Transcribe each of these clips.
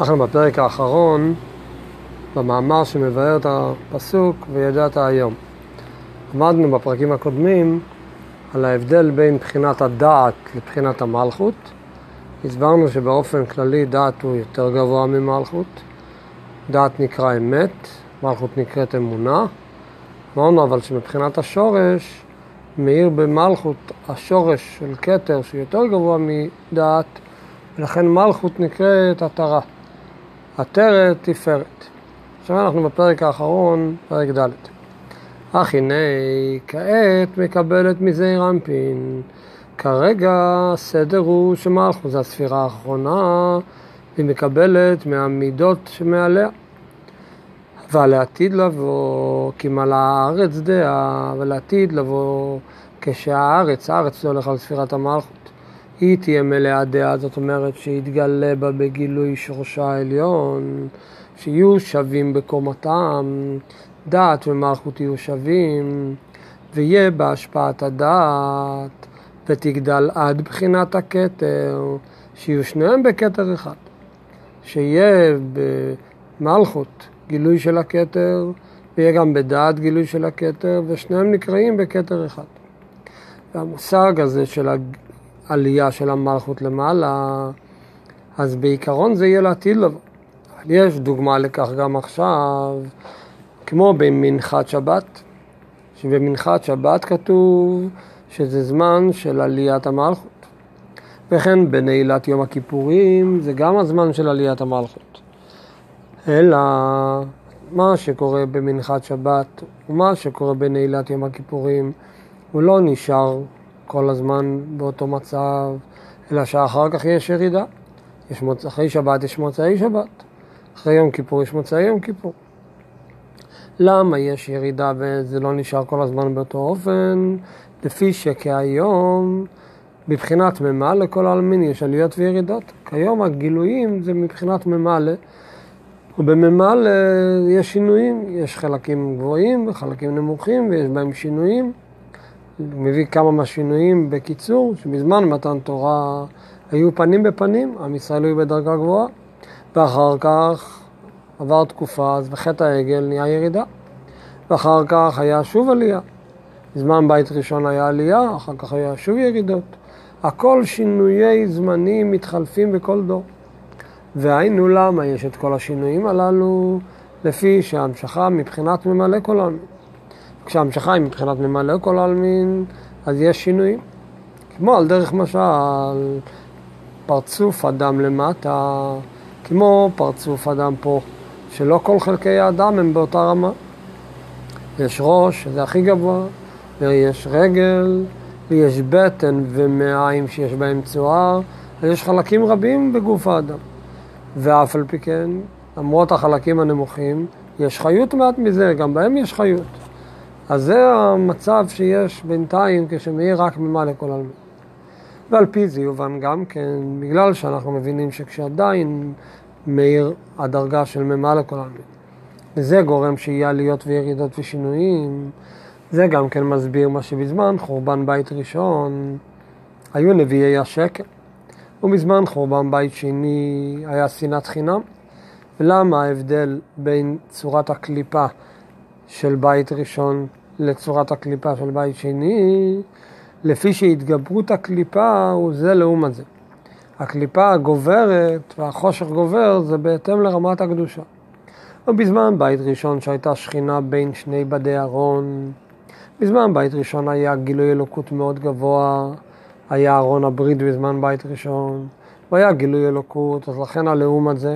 אנחנו בפרק האחרון, במאמר שמבאר את הפסוק וידעת היום. עמדנו בפרקים הקודמים על ההבדל בין בחינת הדעת לבחינת המלכות. הסברנו שבאופן כללי דעת הוא יותר גבוה ממלכות. דעת נקרא אמת, מלכות נקראת אמונה. אמרנו אבל שמבחינת השורש, מאיר במלכות השורש של כתר שיותר גבוה מדעת, ולכן מלכות נקראת עטרה. עטרת תפארת. עכשיו אנחנו בפרק האחרון, פרק ד'. אך הנה, כעת מקבלת מזעיר אנפין. כרגע הסדר הוא שמלכות זה הספירה האחרונה, היא מקבלת מהמידות שמעליה. ולעתיד לבוא, כי מלאה הארץ דעה, ולעתיד לבוא כשהארץ זה הולך על ספירת המלכות. היא תהיה מלאה דעה, זאת אומרת שיתגלה בה בגילוי שורשה העליון, שיהיו שווים בקומתם, דעת ומלכות יהיו שווים, ויהיה בהשפעת הדעת, ותגדל עד בחינת הכתר, שיהיו שניהם בכתר אחד. שיהיה במלכות גילוי של הכתר, ויהיה גם בדעת גילוי של הכתר, ושניהם נקראים בכתר אחד. והמושג הזה של העלייה של המלכות למעלה, אז בעיקרון זה יהיה לעתיד לבוא. יש דוגמה לכך גם עכשיו, כמו במנחת שבת, שבמנחת שבת כתוב שזה זמן של עליית המלכות. וכן בנעילת יום הכיפורים זה גם הזמן של עליית המלכות. אלא מה שקורה במנחת שבת ומה שקורה בנעילת יום הכיפורים הוא לא נשאר כל הזמן באותו מצב, אלא שאחר כך יש ירידה. אחרי שבת יש מוצאי שבת, אחרי יום כיפור יש מוצאי יום כיפור. למה יש ירידה וזה לא נשאר כל הזמן באותו אופן? לפי שכהיום בבחינת ממלא לכל העלמין יש עליות וירידות. כיום הגילויים זה מבחינת ממלא, ובממלא יש שינויים, יש חלקים גבוהים וחלקים נמוכים ויש בהם שינויים. מביא כמה מהשינויים בקיצור, שבזמן מתן תורה היו פנים בפנים, עם ישראל היו בדרגה גבוהה, ואחר כך עבר תקופה, אז בחטא העגל נהיה ירידה, ואחר כך היה שוב עלייה. בזמן בית ראשון היה עלייה, אחר כך היה שוב ירידות. הכל שינויי זמנים מתחלפים בכל דור. והיינו למה יש את כל השינויים הללו, לפי שההמשכה מבחינת ממלא כל העלמין. כשההמשכה היא מבחינת ממלא כל העלמין, אז יש שינויים. כמו על דרך משל, פרצוף אדם למטה, כמו פרצוף אדם פה, שלא כל חלקי האדם הם באותה רמה. יש ראש, שזה הכי גבוה, ויש רגל, ויש בטן ומעיים שיש בהם צואה, יש חלקים רבים בגוף האדם. ואף על פי כן, למרות החלקים הנמוכים, יש חיות מעט מזה, גם בהם יש חיות. אז זה המצב שיש בינתיים כשמאיר רק ממלא כל העלמין. ועל פי זה יובן גם כן, בגלל שאנחנו מבינים שכשעדיין מאיר הדרגה של ממלא כל העלמין. וזה גורם שיהיה עליות וירידות ושינויים. זה גם כן מסביר מה שבזמן חורבן בית ראשון היו נביאי השקר. ובזמן חורבן בית שני היה שנאת חינם. ולמה ההבדל בין צורת הקליפה של בית ראשון לצורת הקליפה של בית שני? לפי שהתגברות הקליפה הוא זה לעומת זה. הקליפה גוברת והחושך גובר זה בהתאם לרמת הקדושה. ובזמן בית ראשון שהייתה שכינה בין שני בדי ארון, בזמן בית ראשון היה גילוי אלוקות מאוד גבוה, היה ארון הברית בזמן בית ראשון, והיה גילוי אלוקות, אז לכן הלעומת זה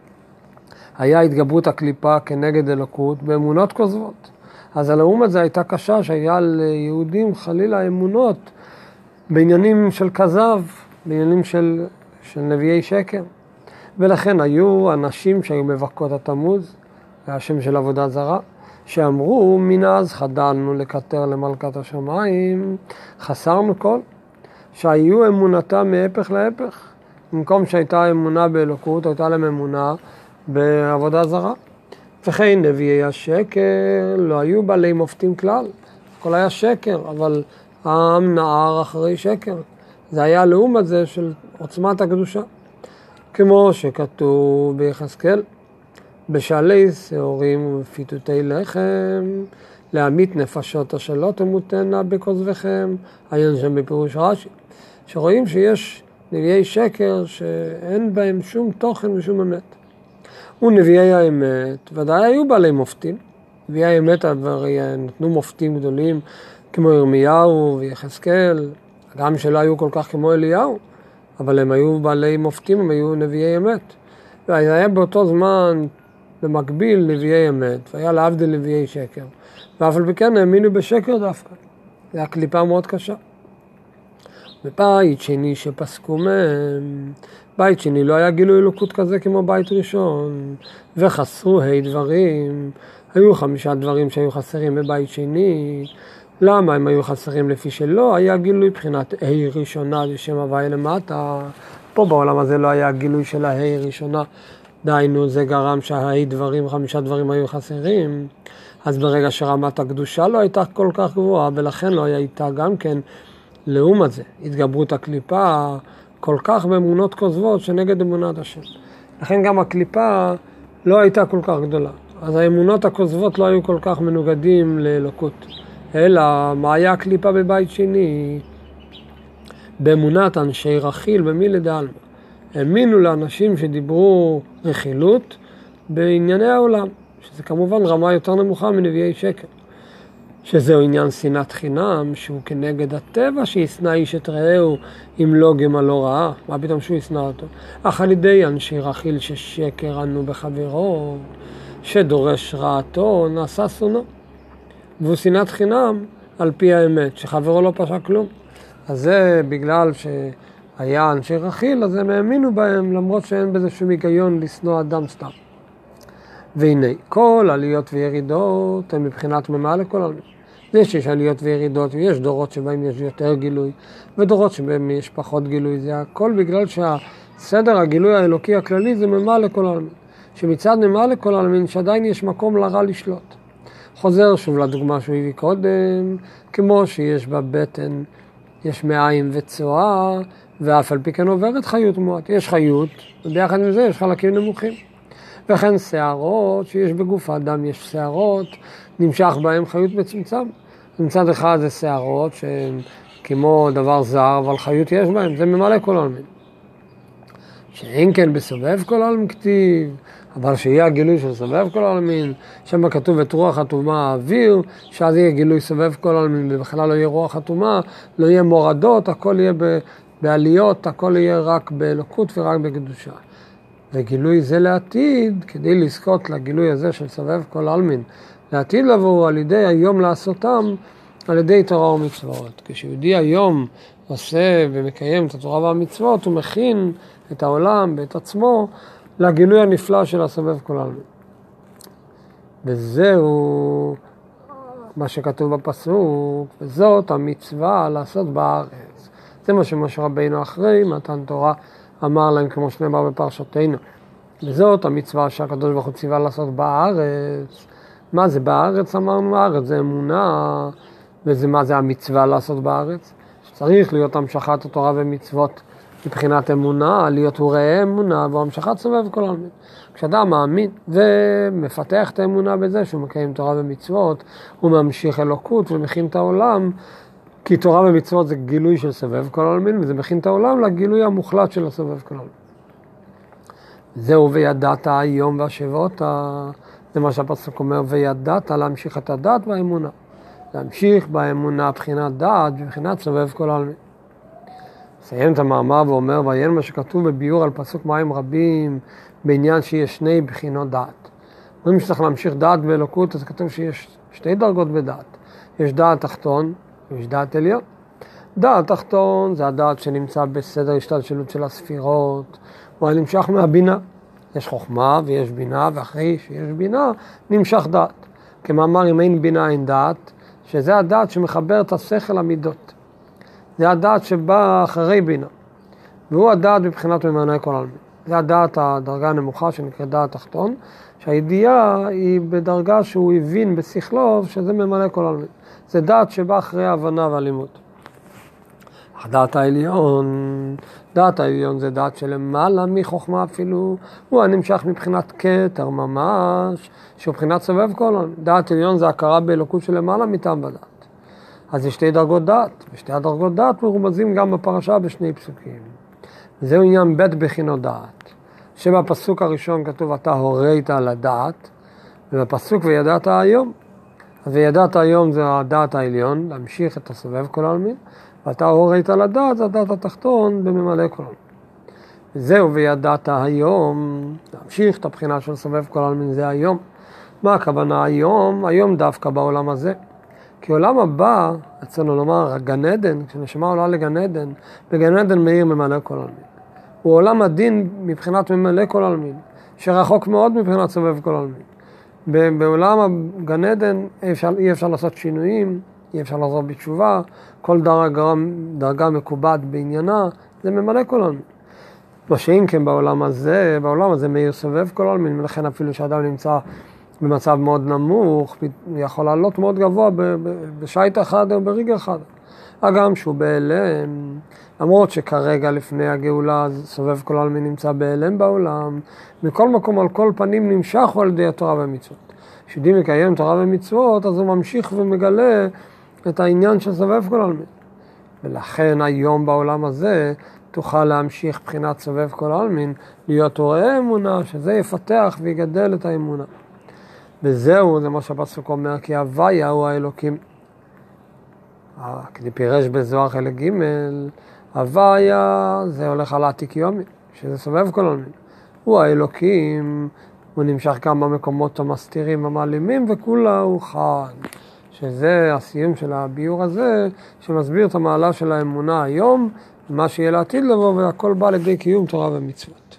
היה התגברות הקליפה כנגד אלוקות באמונות כוזבות. אז הלעומת זה הייתה קשה שהיה ליהודים חלילה אמונות בעניינים של כזב, בעניינים של נביאי שקר. ולכן היו אנשים שהיו מבקות התמוז, זה השם של עבודת זרה, שאמרו מן אז חדלנו לקטר למלכת השמיים, חסרנו כל, שהיו אמונתם מהפך להפך. במקום שהייתה אמונה באלוקות, הייתה להם אמונה בעבודת זרה. וכן נביאי השקר לא היו בעלי מופתים כלל, הכל היה שקר, אבל העם נער אחרי שקר. זה היה לעומת זה של עוצמת הקדושה. כמו שכתוב ביחזקאל, בשעלי שעורים ובפיתותי לחם, להמית נפשות השלות ומותנה בכוזבכם, עיין שם בפירוש רש"י, שרואים שיש נביאי שקר שאין בהם שום תוכן ושום אמת. ונביאי האמת, ודאי היו בעלי מופתים, נביאי האמת הרי נתנו מופתים גדולים כמו ירמיהו ויחזקאל, גם שלא היו כל כך כמו אליהו, אבל הם היו בעלי מופתים, הם היו נביאי אמת. והיה באותו זמן במקביל נביאי אמת, והיה להבדיל נביאי שקר. ואף על פי כן האמינו בשקר דווקא. זו הייתה קליפה מאוד קשה. בבית שני שפסקו מהם, בית שני לא היה גילוי אלוקות כזה כמו בית ראשון, וחסרו דברים, היו 5 דברים שהיו חסרים בבית שני. למה הם היו חסרים? לפי שלא היה גילוי בחינת ראשונה לשם הוואי למטה. פה בעולם הזה לא היה גילוי של ראשונה, דיינו זה גרם דברים, 5 דברים היו חסרים. אז ברגע שרמת הקדושה לא הייתה כל כך גבוהה, ולכן לא הייתה גם כן לעומת זה התגברות הקליפה כל כך באמונות כוזבות שנגד אמונת השם. לכן גם הקליפה לא הייתה כל כך גדולה. אז האמונות הכוזבות לא היו כל כך מנוגדים לאלוקות. אלא מה היה הקליפה בבית שני? באמונת אנשי רכיל במילי דעלמא. האמינו לאנשים שדיברו רכילות בענייני העולם, שזה כמובן רמה יותר נמוכה מנביאי שקר. שזהו עניין שנאת חינם, שהוא כנגד הטבע שישנא איש את רעהו אם לא גמלו רעה. מה פתאום שהוא ישנא אותו? אך על ידי אנשי רכיל ששקר ענו בחברו, שדורש רעתו נעשה שונאו. והוא שנאת חינם על פי האמת, שחברו לא פשע כלום. אז זה בגלל שהיה אנשי רכיל, אז הם האמינו בהם, למרות שאין בזה שום היגיון לשנוא אדם סתם. והנה, כל עליות וירידות הן מבחינת ממעל לכל עלמין. יש עליות וירידות, ויש דורות שבהם יש יותר גילוי, ודורות שבהם יש פחות גילוי. זה הכל בגלל שהסדר הגילוי האלוקי הכללי זה ממעל לכל עלמין. שמצד ממעל לכל עלמין שעדיין יש מקום לרע לשלוט. חוזר שוב לדוגמה שהוא הביא קודם, כמו שיש בבטן, יש מעיים וצואה, ואף על פי כן עוברת חיות מועט. יש חיות, וביחד עם זה יש חלקים נמוכים. וכן שערות, שיש בגוף האדם יש שערות, נמשך בהם חיות מצומצם. מצד אחד זה שערות שהן כמו דבר זר, אבל חיות יש בהם, זה ממלא כל עלמין. שאין כן בסובב כל עלמין כתיב, אבל שיהיה הגילוי של סובב כל עלמין, שם כתוב את רוח הטומאה האוויר, שאז יהיה גילוי סובב כל עלמין, ובכלל לא יהיה רוח הטומאה, לא יהיה מורדות, הכל יהיה בעליות, הכל יהיה רק באלוקות ורק בקדושה. וגילוי זה לעתיד, כדי לזכות לגילוי הזה של סובב כל עלמין, לעתיד לבוא על ידי היום לעשותם, על ידי תורה ומצוות. כשיהודי היום עושה ומקיים את התורה והמצוות, הוא מכין את העולם ואת עצמו לגילוי הנפלא של הסובב כל עלמין. וזהו מה שכתוב בפסוק, וזאת המצווה לעשות בארץ. זה מה שמשה רבינו אחרי מתן תורה אמר להם, כמו שנאמר בפרשתנו. וזאת המצווה שהקדוש ברוך הוא ציווה לעשות בארץ. מה זה בארץ? אמרנו הארץ, זה אמונה. וזה מה זה המצווה לעשות בארץ? שצריך להיות המשכת התורה ומצוות מבחינת אמונה, להיות הוא ראה אמונה, והמשכת סובב כל עלמין. כשאדם מאמין ומפתח את האמונה בזה שהוא מקיים תורה ומצוות, הוא ממשיך אלוקות ומכין את העולם, כי תורה ומצוות זה גילוי של סובב כל עלמין, וזה מכין את העולם לגילוי המוחלט של הסובב כל עלמין. זהו וידעת היום והשבות, זה מה שהפסוק אומר, וידעת להמשיך את הדת והאמונה. להמשיך באמונה בחינת דת ובחינת סובב כל עלמין. סיים את המאמר ואומר, ועיין מה שכתוב בביור על פסוק מים רבים, בעניין שיש 2 בחינות דת. אומרים שצריך להמשיך דת באלוקות, אז כתוב שיש 2 דרגות בדת. יש דת תחתון ויש דת עליון. דת תחתון זה הדת שנמצא בסדר השתלשלות של הספירות, הוא נמשך מהבינה. יש חוכמה ויש בינה, ואחרי שיש בינה נמשך דת. כמאמר אם אין בינה אין דת, שזה הדת שמחבר את השכל למידות. זה הדת שבא אחרי בינה. והוא הדת בבחינת ממעלה כל עלמין. זה הדת הדרגה הנמוכה שנקראת דת תחתון, שהידיעה היא בדרגה שהוא הבין בשכלו שזה ממלא כל עלמין. זה דת שבא אחרי ההבנה והלימוד. דעת העליון, דעת העליון זה דעת שלמעלה מחוכמה אפילו, הוא הנמשך מבחינת כתר ממש, שהוא מבחינת סובב כל עולמים. דעת עליון זה הכרה באלוקות שלמעלה מטעם ודעת. אז יש שתי דרגות דעת, ושתי הדרגות דעת מרומזים גם בפרשה בשני פסוקים. זהו עניין בית בחינות דעת, שבפסוק הראשון כתוב אתה הורית על הדעת, ובפסוק וידעת היום. וידעת היום זה הדעת העליון, להמשיך את הסובב כל העולמים, ואתה הורית על הדעת, זה הדעת התחתון בממלא כל העולמים. זהו וידעת היום, להמשיך את הבחינה של סובב כל העולמים, זה היום. מה הכוונה היום? היום דווקא בעולם הזה. כי עולם הבא, אצלנו לומר, גן עדן, כשנשמה עולה לגן עדן, בגן עדן מאיר ממלא כל העולמים. הוא עולם הדין מבחינת ממלא כל העולמים, שרחוק מאוד מבחינת סובב כל העולמים. בעולם הגן עדן אי אפשר לעשות שינויים, אי אפשר לעזור בתשובה, כל דרגה מקובעת בעניינה, זה ממלא כל העולמים. מה שאם כן בעולם הזה מאיר סובב כל העולמים, ולכן אפילו שאדם נמצא במצב מאוד נמוך, יכול לעלות מאוד גבוה בשייט אחד או ברגע אחד. אגם שהוא בהלם, למרות שכרגע לפני הגאולה סובב כל העולמים נמצא בהלם בעולם, מכל מקום על כל פנים נמשך על ידי התורה והמצוות. כשאדם מקיים תורה ומצוות, אז הוא ממשיך ומגלה את העניין של סובב כל העולמים. ולכן היום בעולם הזה תוכל להמשיך בחינת סובב כל העולמים, להיות הוראה אמונה, שזה יפתח ויגדל את האמונה. וזהו, זה מה שהפסוק אומר, כי הוויה הוא האלוקים. כדי פירש בזוהר חלק ג', הוויה זה הולך על העתיק יומי, שזה סובב כל העולמים. הוא האלוקים, הוא נמשך גם במקומות המסתירים המעלימים, וכולה הוא חד. שזה הסיום של הביור הזה, שמסביר את המעלה של האמונה היום, מה שיהיה לעתיד לבוא, והכל בא לידי קיום תורה ומצוות.